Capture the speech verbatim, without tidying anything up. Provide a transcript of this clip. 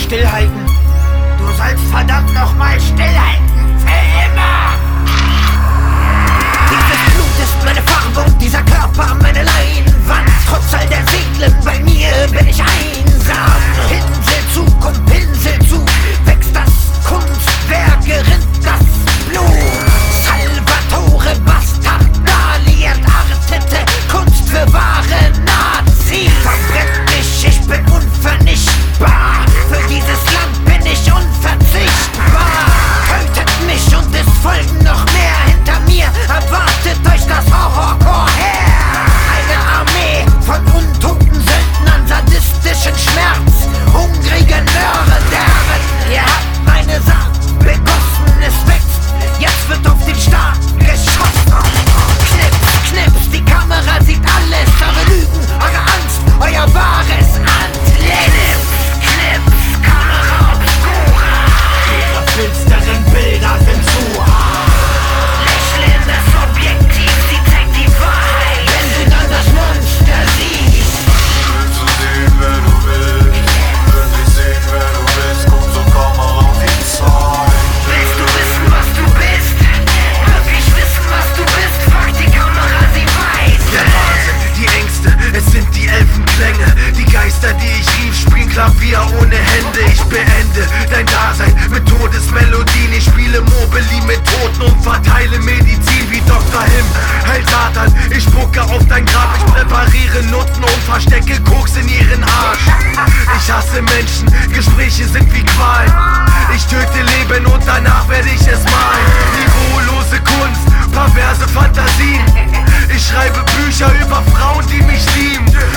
stillhalten. Du sollst verdammt nochmal stillhalten. Für immer! Dieses Blut ist meine Farbung, dieser Körper meine Leinwand. Trotz all der Seelen, bei mir bin ich einsam. Pinsel zu, komm Pinsel zu, wächst das Kunstwerk, gerinnt das Blut. Salvatore Bastardi entartete Kunst für wahre Nazis. Verbrennt mich, ich bin unvernichtbar. Für dieses Land bin ich unverzichtbar. Tötet mich und es folgen noch mehr. Hinter mir erwartet euch das Horrorcore her. Eine Armee von untoten Söldnern, sadistischen Schmerz, hungrigen Mörderden. Ihr habt meine Saat begossen, es wächst, jetzt wird auf den Staat geschossen. Knips, knips, die Kamera sieht alles, eure Lügen, eure Angst, euer wahres Antlitz. Knips, Kamera obscura, ihre finsteren Bilder sind zu hart. Lächle in das Objektiv, sie zeigt die Wahrheit, wenn du dann das Monster siehst. Willst du sehen, wer du willst? Will nicht sehen, wer du bist, guck zur Kamera und die Zeit. Willst du wissen, was du bist? Wirklich wissen, was du bist? Fuck, die Kamera, sie weiß. Der Wahnsinn, die Ängste, es sind die Elfenklänge. Die Geister, die ich rief, spielen Klavier ohne Hände. Ich beende dein Dasein mit Todesmelodien. Ich spiele Mobili mit Toten und verteile Medizin wie Doktor Him. Heil Satan, ich spucke auf dein Grab. Ich präpariere Nutten und verstecke Koks in ihren Arsch. Ich hasse Menschen, Gespräche sind wie Qual. Ich töte Leben und danach werde ich es malen. Niveaulose Kunst, perverse Fantasien. Ich schreibe Bücher über Frauen, die mich lieben.